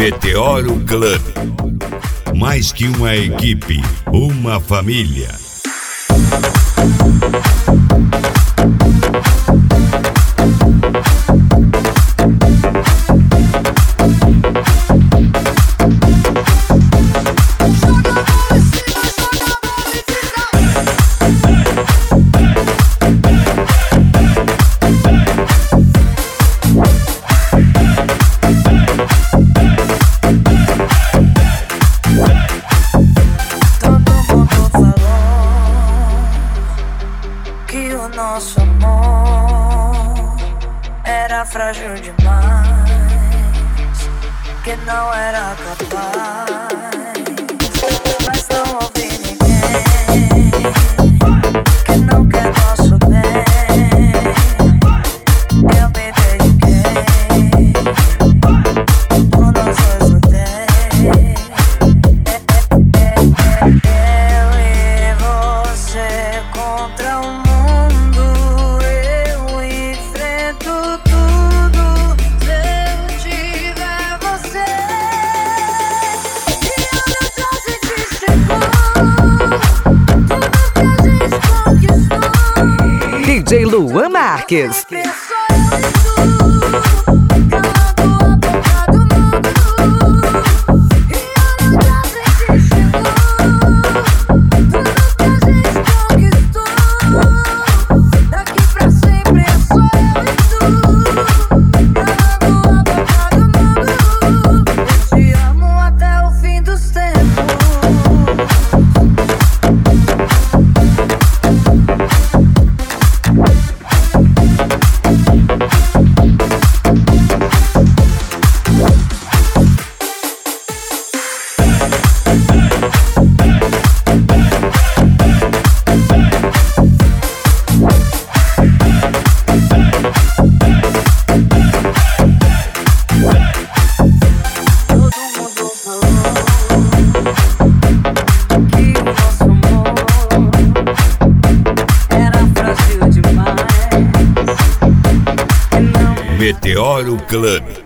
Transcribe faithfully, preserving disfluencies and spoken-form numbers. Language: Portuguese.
Meteoro Club. Mais que uma equipe, uma família. Nosso amor era frágil demais, que não era capaz, mas não ouvi ninguém que não quer nosso bem. Eu me dediquei, por nós dois lutei. Eu e você contra o mundo. D J Luan Marques. Meteoro Club.